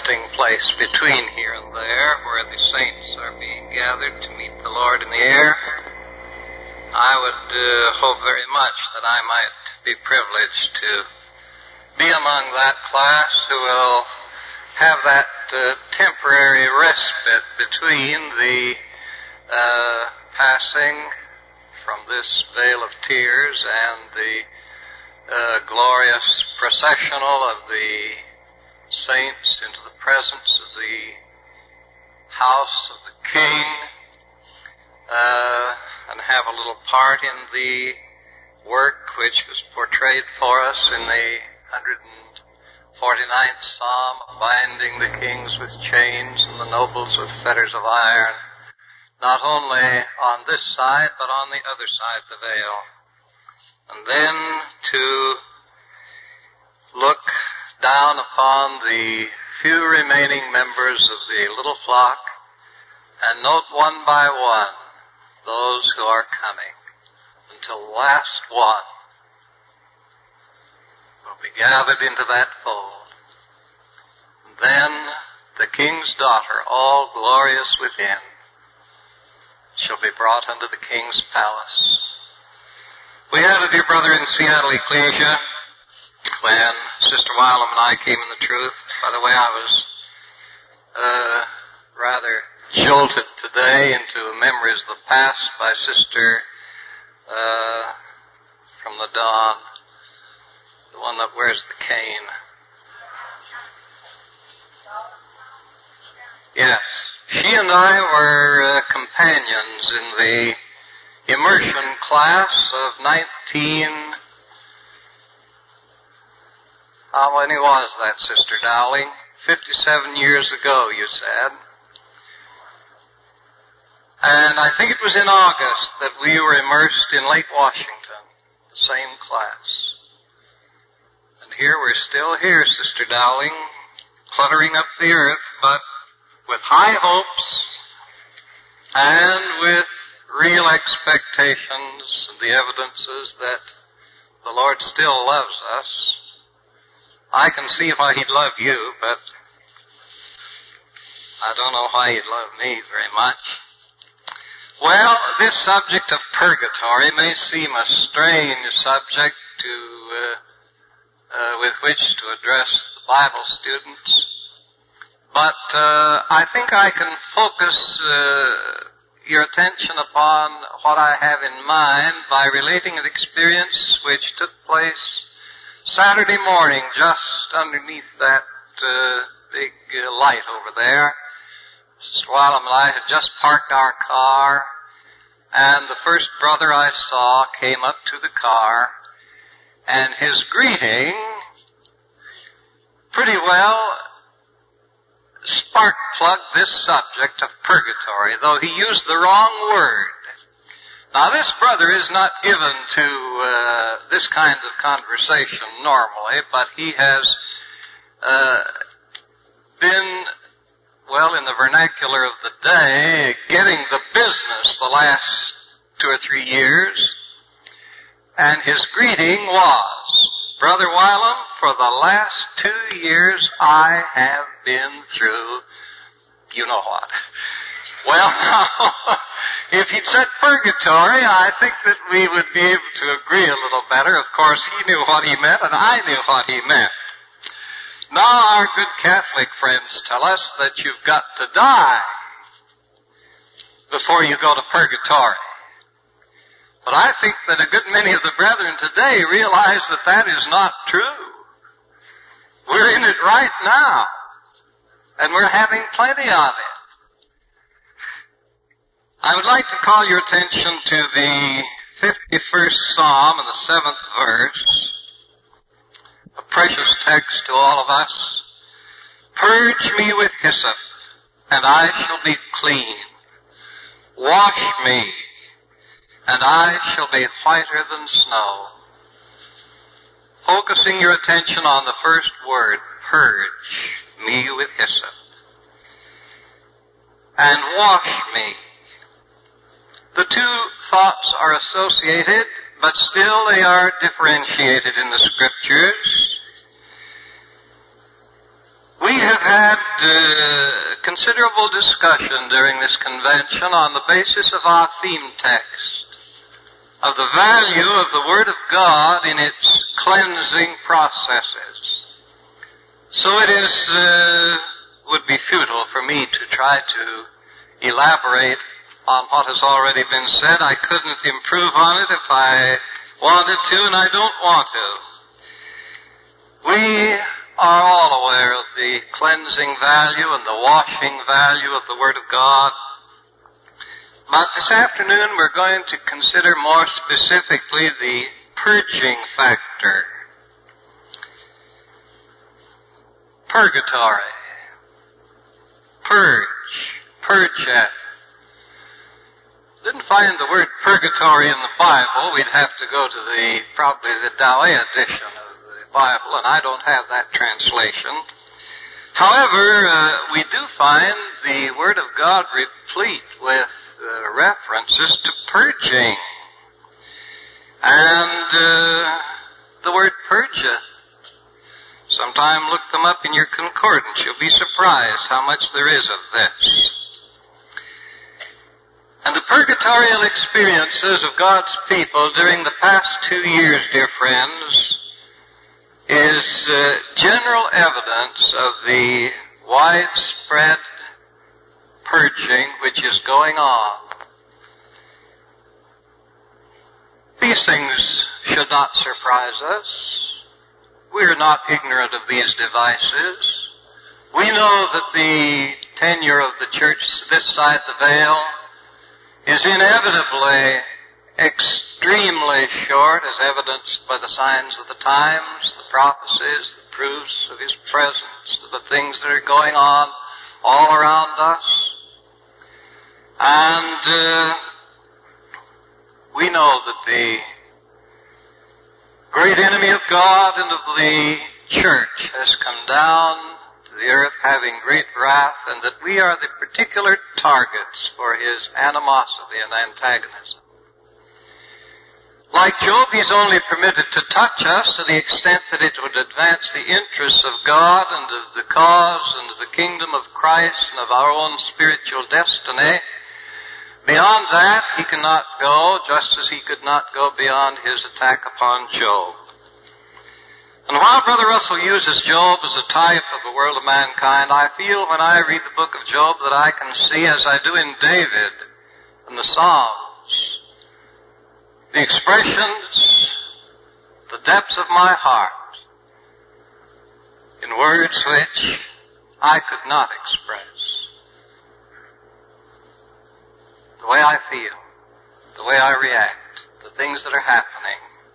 resting place between here and there, where the saints are being gathered to meet the Lord in the air. I would hope very much that I might be privileged to be among that class who will have that temporary respite between the passing from this vale of tears and the glorious processional of the saints into the presence of the house of the King, and have a little part in the work which was portrayed for us in the 149th Psalm, binding the kings with chains and the nobles with fetters of iron, not only on this side, but on the other side of the veil. And then to look down upon the few remaining members of the little flock and note one by one those who are coming, until the last one will be gathered into that fold. And then the King's daughter, all glorious within, shall be brought unto the King's palace. We had a dear brother in Seattle Ecclesia when Sister Wylam and I came in the truth. By the way, I was rather jolted today into memories of the past by Sister from the dawn, the one that wears the cane. Yes, she and I were companions in the immersion class of how many was that, Sister Dowling? 57 years ago, you said. And I think it was in August that we were immersed in Lake Washington, the same class. And here we're still here, Sister Dowling, cluttering up the earth, but with high hopes and with real expectations and the evidences that the Lord still loves us. I can see why He'd love you, but I don't know why He'd love me very much. Well, this subject of purgatory may seem a strange subject with which to address the Bible students, but I think I can focus your attention upon what I have in mind by relating an experience which took place Saturday morning just underneath that big light over there. Sister Wylam and I had just parked our car, and the first brother I saw came up to the car, and his greeting pretty well spark-plugged this subject of purgatory, though he used the wrong word. Now, this brother is not given to this kind of conversation normally, but he has been, well, in the vernacular of the day, getting the business the last 2 or 3 years. And his greeting was, Brother Wylam, for the last 2 years I have been through you know what. Well, now, if he'd said purgatory, I think that we would be able to agree a little better. Of course, he knew what he meant, and I knew what he meant. Now, our good Catholic friends tell us that you've got to die before you go to purgatory. But I think that a good many of the brethren today realize that that is not true. We're in it right now, and we're having plenty of it. I would like to call your attention to the 51st Psalm and the 7th verse, a precious text to all of us. Purge me with hyssop, and I shall be clean. Wash me, and I shall be whiter than snow. Focusing your attention on the first word, purge me with hyssop, and wash me. The two thoughts are associated, but still they are differentiated in the Scriptures. We have had considerable discussion during this convention on the basis of our theme text, of the value of the Word of God in its cleansing processes. So it would be futile for me to try to elaborate on what has already been said. I couldn't improve on it if I wanted to, and I don't want to. We are all aware of the cleansing value and the washing value of the Word of God. But this afternoon we're going to consider more specifically the purging factor. Purgatory. Purgeth. Didn't find the word purgatory in the Bible. We'd have to go to probably the Douay edition of the Bible, and I don't have that translation. However, we do find the Word of God replete with references to purging. And the word purgeth. Sometime look them up in your concordance. You'll be surprised how much there is of this. And the purgatorial experiences of God's people during the past 2 years, dear friends, is general evidence of the widespread purging which is going on. These things should not surprise us. We are not ignorant of these devices. We know that the tenure of the church this side the veil is inevitably extremely short, as evidenced by the signs of the times, the prophecies, the proofs of His presence, the things that are going on all around us. And we know that the great enemy of God and of the church has come down to the earth having great wrath, and that we are the particular targets for his animosity and antagonism. Like Job, he's only permitted to touch us to the extent that it would advance the interests of God and of the cause and of the kingdom of Christ and of our own spiritual destiny. Beyond that, he cannot go, just as he could not go beyond his attack upon Job. And while Brother Russell uses Job as a type of the world of mankind, I feel when I read the book of Job that I can see, as I do in David and the Psalms, the expressions, the depths of my heart in words which I could not express. The way I feel, the way I react, the things that are happening.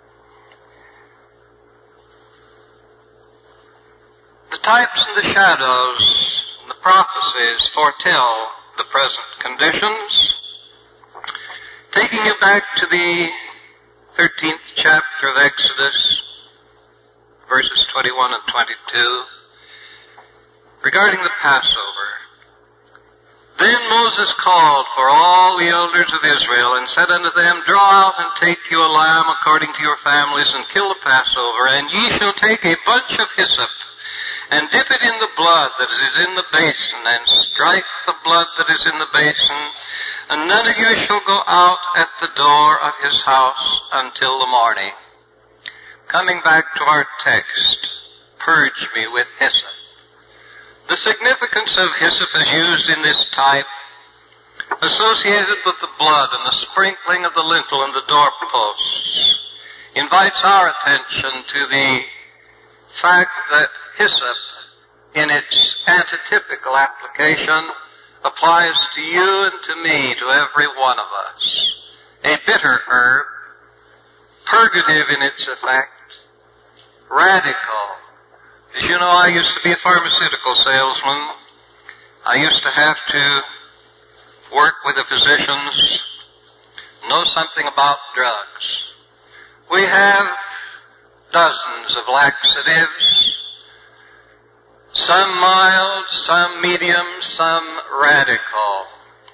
The types and the shadows and the prophecies foretell the present conditions. Taking you back to the 13th chapter of Exodus, verses 21 and 22, regarding the Passover. Then Moses called for all the elders of Israel and said unto them, Draw out and take you a lamb according to your families and kill the Passover, and ye shall take a bunch of hyssop and dip it in the blood that is in the basin, and strike the blood that is in the basin, and none of you shall go out at the door of his house until the morning. Coming back to our text, purge me with hyssop. The significance of hyssop as used in this type, associated with the blood and the sprinkling of the lintel and the doorposts, invites our attention to the fact that hyssop, in its antitypical application, applies to you and to me, to every one of us. A bitter herb, purgative in its effect, radical. As you know, I used to be a pharmaceutical salesman. I used to have to work with the physicians, know something about drugs. We have dozens of laxatives, some mild, some medium, some radical.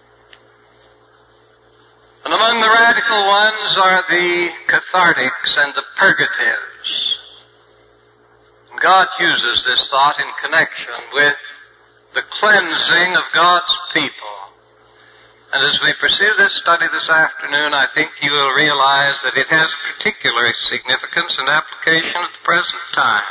And among the radical ones are the cathartics and the purgatives. God uses this thought in connection with the cleansing of God's people. And as we pursue this study this afternoon, I think you will realize that it has particular significance and application at the present time.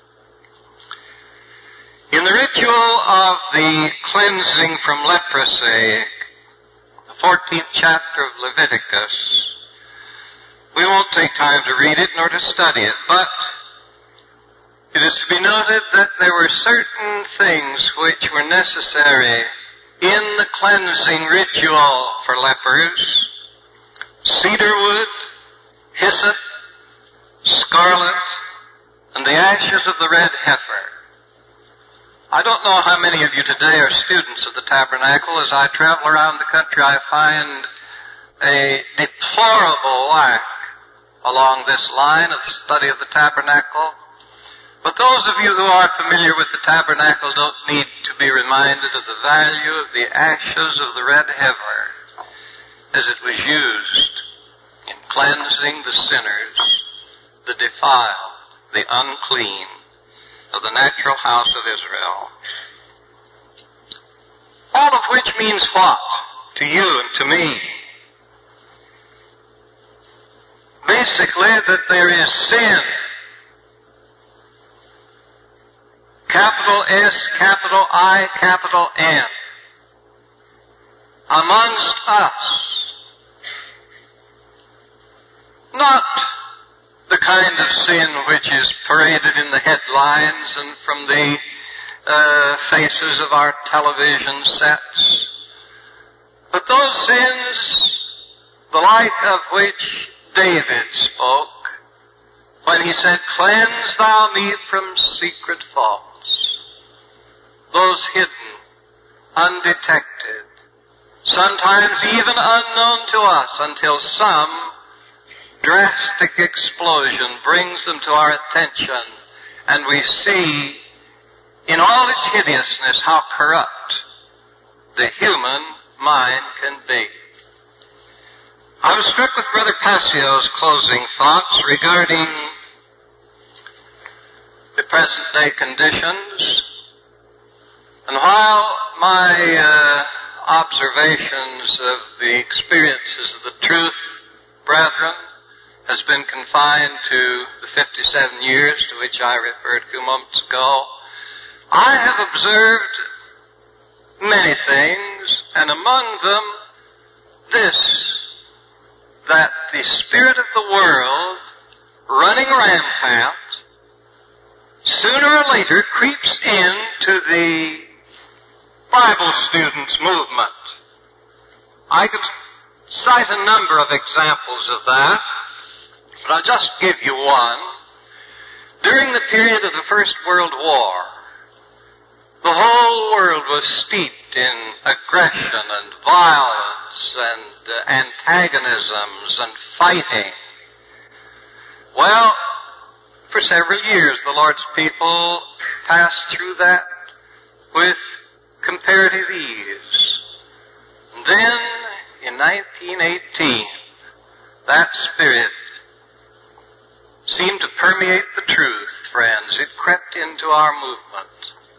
In the ritual of the cleansing from leprosy, the 14th chapter of Leviticus, we won't take time to read it nor to study it, but it is to be noted that there were certain things which were necessary in the cleansing ritual for lepers: cedarwood, hyssop, scarlet, and the ashes of the red heifer. I don't know how many of you today are students of the tabernacle. As I travel around the country, I find a deplorable lack along this line of the study of the tabernacle. But those of you who are familiar with the tabernacle don't need to be reminded of the value of the ashes of the red heifer as it was used in cleansing the sinners, the defiled, the unclean of the natural house of Israel. All of which means what to you and to me? Basically, that there is sin. Capital S, capital I, capital N. Amongst us. Not the kind of sin which is paraded in the headlines and from the faces of our television sets, but those sins, the like of which David spoke when he said, "Cleanse thou me from secret faults." Those hidden, undetected, sometimes even unknown to us until some drastic explosion brings them to our attention and we see in all its hideousness how corrupt the human mind can be. I was struck with Brother Passio's closing thoughts regarding the present day conditions. And while my observations of the experiences of the truth, brethren, has been confined to the 57 years to which I referred a few moments ago, I have observed many things, and among them this, that the spirit of the world, running rampant, sooner or later creeps into the Bible students' movement. I could cite a number of examples of that, but I'll just give you one. During the period of the First World War, the whole world was steeped in aggression and violence and antagonisms and fighting. Well, for several years the Lord's people passed through that with comparative ease. And then, in 1918, that spirit seemed to permeate the truth, friends. It crept into our movement.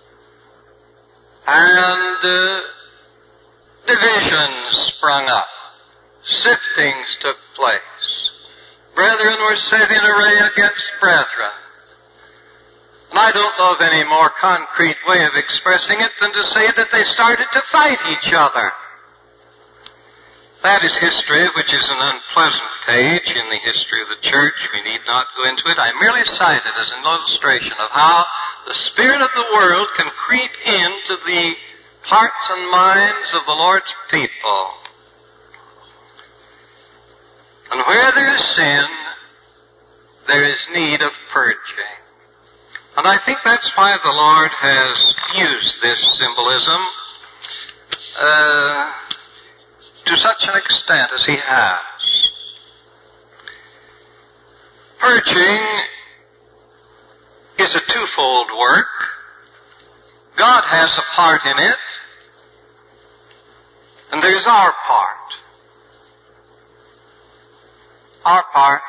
And divisions sprung up. Siftings took place. Brethren were set in array against brethren. And I don't know of any more concrete way of expressing it than to say that they started to fight each other. That is history, which is an unpleasant page in the history of the church. We need not go into it. I merely cite it as an illustration of how the spirit of the world can creep into the hearts and minds of the Lord's people. And where there is sin, there is need of purging. And I think that's why the Lord has used this symbolism to such an extent as He has. Purging is a twofold work. God has a part in it, and there's our part. Our part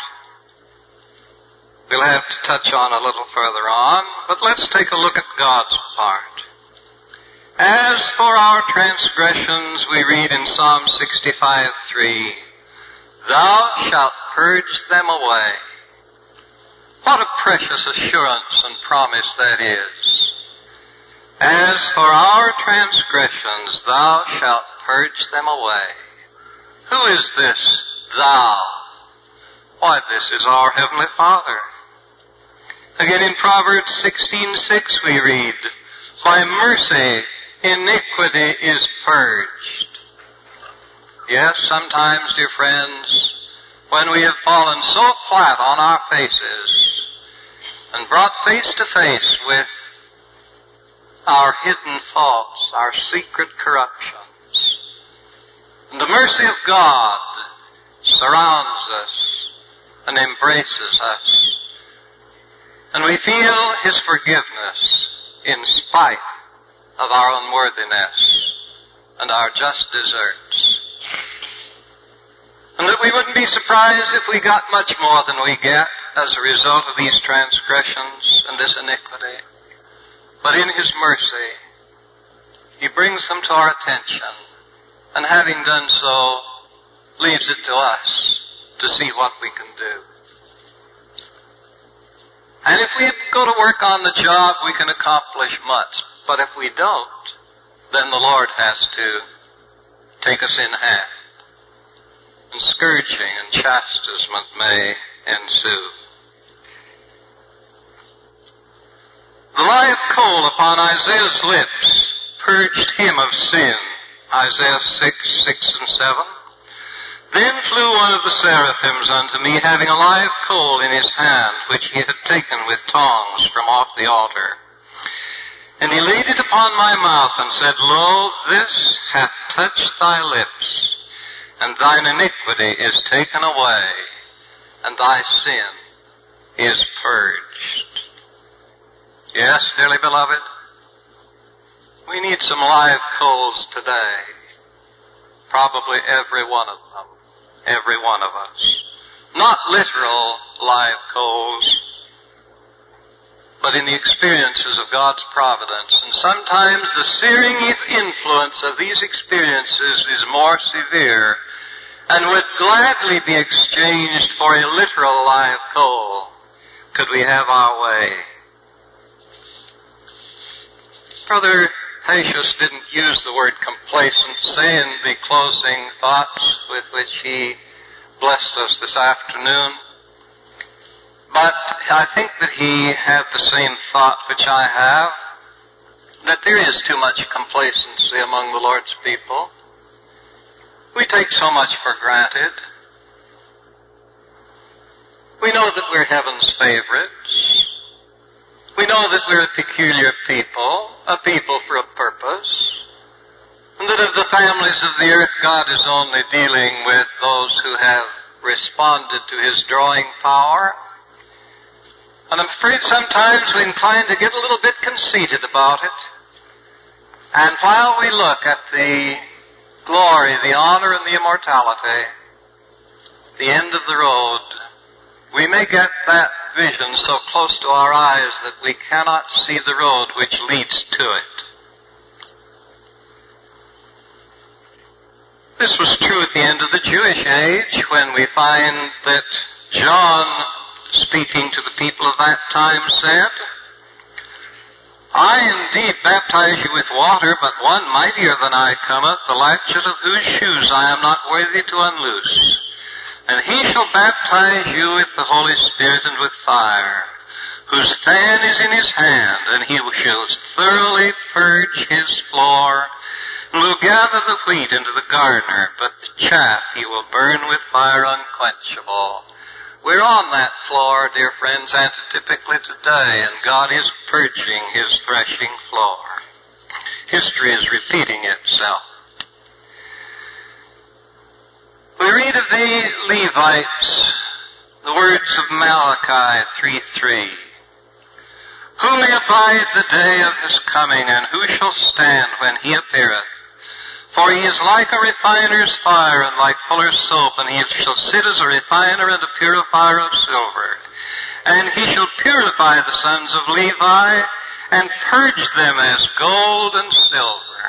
we'll have to touch on a little further on, but let's take a look at God's part. As for our transgressions, we read in Psalm 65:3, Thou shalt purge them away. What a precious assurance and promise that is. As for our transgressions, Thou shalt purge them away. Who is this Thou? Why, this is our Heavenly Father. Again in Proverbs 16:6 we read, By mercy iniquity is purged. Yes, sometimes, dear friends, when we have fallen so flat on our faces and brought face to face with our hidden faults, our secret corruptions, and the mercy of God surrounds us and embraces us, and we feel His forgiveness in spite of our unworthiness and our just deserts. And that we wouldn't be surprised if we got much more than we get as a result of these transgressions and this iniquity. But in His mercy, He brings them to our attention, and having done so, leaves it to us to see what we can do. And if we go to work on the job, we can accomplish much. But if we don't, then the Lord has to take us in hand, and scourging and chastisement may ensue. The live coal upon Isaiah's lips purged him of sin. Isaiah 6:6-7. Then flew one of the seraphims unto me, having a live coal in his hand, which he had taken with tongs from off the altar. And he laid it upon my mouth, and said, Lo, this hath touched thy lips, and thine iniquity is taken away, and thy sin is purged. Yes, dearly beloved, we need some live coals today. Probably every one of them. Every one of us. Not literal live coals, but in the experiences of God's providence. And sometimes the searing influence of these experiences is more severe and would gladly be exchanged for a literal live coal, could we have our way. Brother Pacius didn't use the word complacency in the closing thoughts with which he blessed us this afternoon. But I think that he had the same thought which I have, that there is too much complacency among the Lord's people. We take so much for granted. We know that we're heaven's favorites. We know that we're a peculiar people, a people for a purpose, and that of the families of the earth, God is only dealing with those who have responded to His drawing power. And I'm afraid sometimes we incline to get a little bit conceited about it. And while we look at the glory, the honor, and the immortality, the end of the road, we may get that vision so close to our eyes that we cannot see the road which leads to it. This was true at the end of the Jewish age, when we find that John, speaking to the people of that time, said, I indeed baptize you with water, but one mightier than I cometh, the latchet of whose shoes I am not worthy to unloose. And he shall baptize you with the Holy Spirit and with fire, whose fan is in his hand, and he shall thoroughly purge his floor, and will gather the wheat into the garner, but the chaff he will burn with fire unquenchable. We're on that floor, dear friends, antitypically today, and God is purging His threshing floor. History is repeating itself. We read of the Levites, the words of Malachi 3:3. Who may abide the day of His coming, and who shall stand when He appeareth? For He is like a refiner's fire, and like fuller's soap, and He shall sit as a refiner and a purifier of silver. And He shall purify the sons of Levi, and purge them as gold and silver.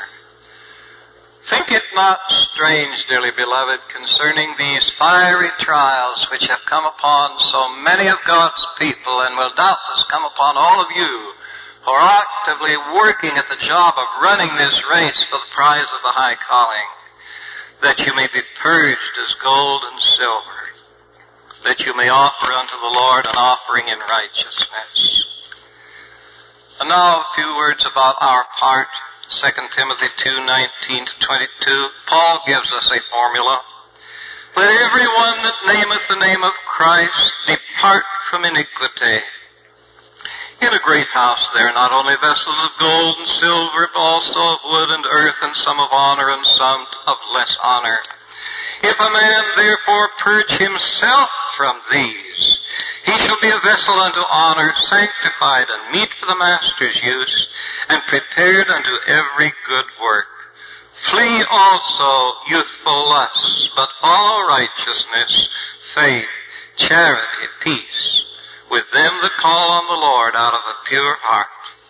Think it not strange, dearly beloved, concerning these fiery trials which have come upon so many of God's people and will doubtless come upon all of you who are actively working at the job of running this race for the prize of the high calling, that you may be purged as gold and silver, that you may offer unto the Lord an offering in righteousness. And now a few words about our part. 2 Timothy 2:19-22, Paul gives us a formula. Let everyone that nameth the name of Christ depart from iniquity. In a great house there are not only vessels of gold and silver, but also of wood and earth, and some of honor and some of less honor. If a man therefore purge himself from these, he shall be a vessel unto honor, sanctified and meet for the master's use, and prepared unto every good work. Flee also youthful lusts, but follow righteousness, faith, charity, peace, with them that call on the Lord out of a pure heart.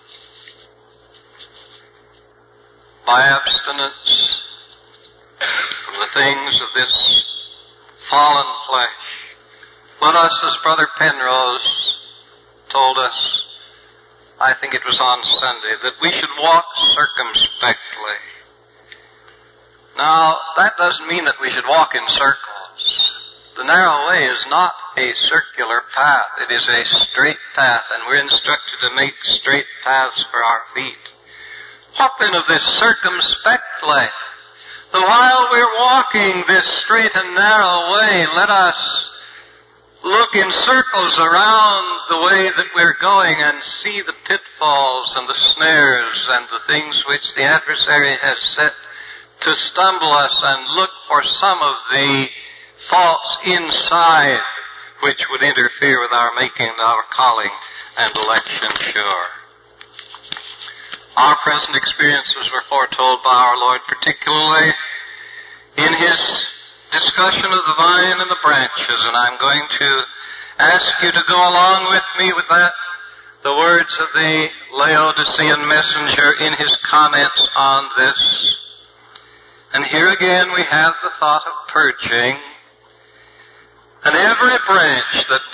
By abstinence from the things of this fallen flesh, let us, as Brother Penrose told us, I think it was on Sunday, that we should walk circumspectly. Now, that doesn't mean that we should walk in circles. The narrow way is not a circular path. It is a straight path, and we're instructed to make straight paths for our feet. What then of this circumspectly? That while we're walking this straight and narrow way, let us look in circles around the way that we're going and see the pitfalls and the snares and the things which the adversary has set to stumble us, and look for some of the faults inside which would interfere with our making our calling and election sure. Our present experiences were foretold by our Lord, particularly in His discussion of the vine and the branches, and I'm going to ask you to go along with me with that, the words of the Laodicean messenger in his comments on this. And here again we have the thought of purging. And every branch that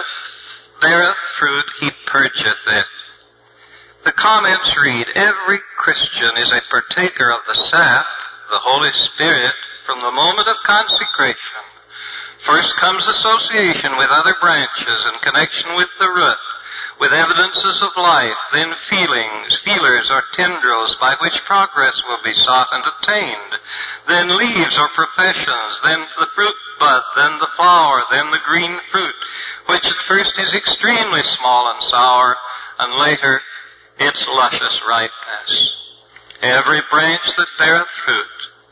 beareth fruit, he purgeth it. The comments read, every Christian is a partaker of the sap, the Holy Spirit, from the moment of consecration. First comes association with other branches in connection with the root, with evidences of life, then feelers or tendrils by which progress will be sought and attained, then leaves or professions, then the fruit bud, then the flower, then the green fruit, which at first is extremely small and sour, and later its luscious ripeness. Every branch that beareth fruit,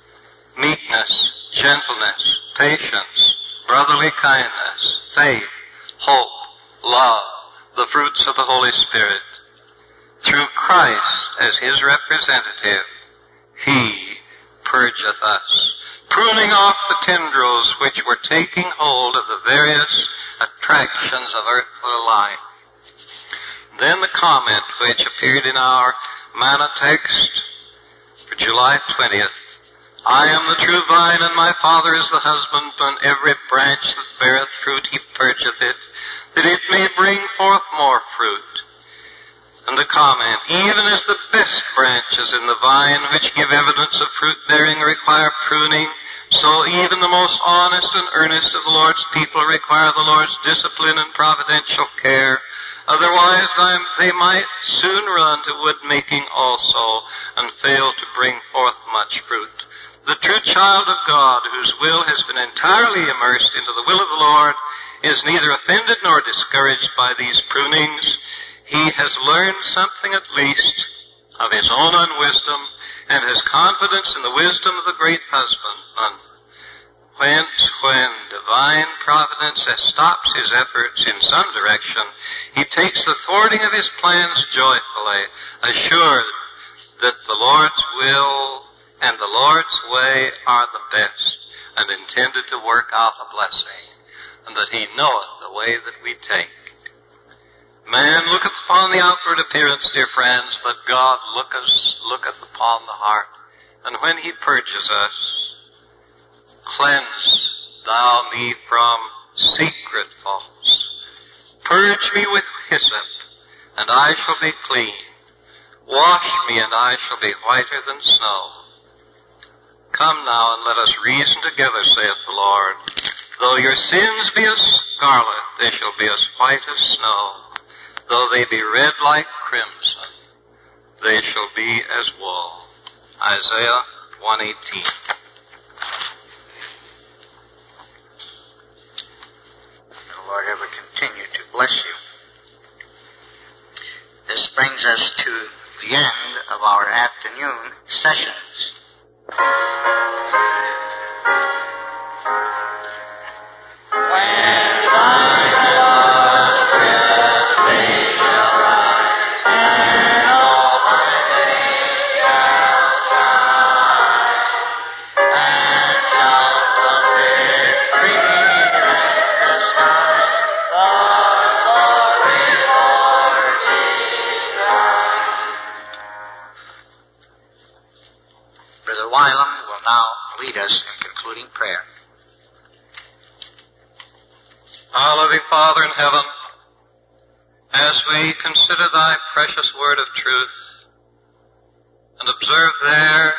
meekness, gentleness, patience, brotherly kindness, faith, hope, love, the fruits of the Holy Spirit. Through Christ as His representative, He purgeth us, pruning off the tendrils which were taking hold of the various attractions of earthly life. Then the comment which appeared in our manna text for July 20th, I am the true vine, and my Father is the husbandman. Every branch that beareth fruit, he purgeth it, that it may bring forth more fruit. And the comment, even as the best branches in the vine which give evidence of fruit bearing require pruning, so even the most honest and earnest of the Lord's people require the Lord's discipline and providential care. Otherwise they might soon run to wood making also, and fail to bring forth much fruit. The true child of God, whose will has been entirely immersed into the will of the Lord, is neither offended nor discouraged by these prunings. He has learned something at least of his own unwisdom, and has confidence in the wisdom of the great husbandman. Whence, when divine providence stops his efforts in some direction, he takes the thwarting of his plans joyfully, assured that the Lord's will and the Lord's way are the best, and intended to work out a blessing, and that He knoweth the way that we take. Man looketh upon the outward appearance, dear friends, but God looketh upon the heart. And when he purges us, cleanse thou me from secret faults. Purge me with hyssop, and I shall be clean. Wash me, and I shall be whiter than snow. Come now, and let us reason together, saith the Lord. Though your sins be as scarlet, they shall be as white as snow. Though they be red like crimson, they shall be as wool. Isaiah 1:18. May the Lord ever continue to bless you. This brings us to the end of our afternoon sessions. Lead us in concluding prayer. Our loving Father in heaven, as we consider thy precious word of truth and observe there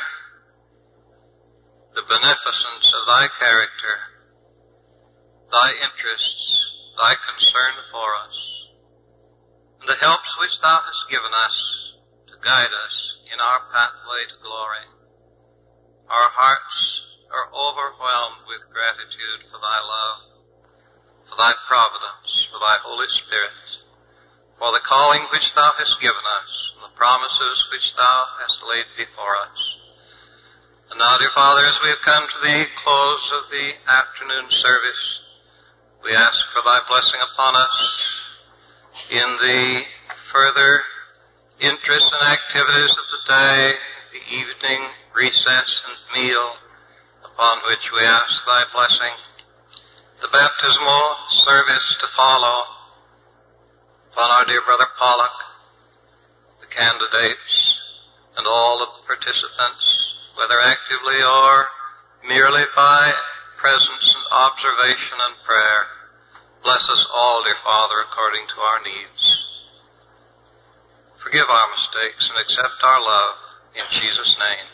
the beneficence of thy character, thy interests, thy concern for us, and the helps which thou hast given us to guide us in our pathway to glory, our hearts are overwhelmed with gratitude for thy love, for thy providence, for thy Holy Spirit, for the calling which thou hast given us, and the promises which thou hast laid before us. And now, dear Father, as we have come to the close of the afternoon service, we ask for thy blessing upon us in the further interests and activities of the day, the evening recess and meal, upon which we ask thy blessing, the baptismal service to follow, upon our dear brother Pollock, the candidates, and all of the participants, whether actively or merely by presence and observation and prayer. Bless us all, dear Father, according to our needs. Forgive our mistakes and accept our love in Jesus' name.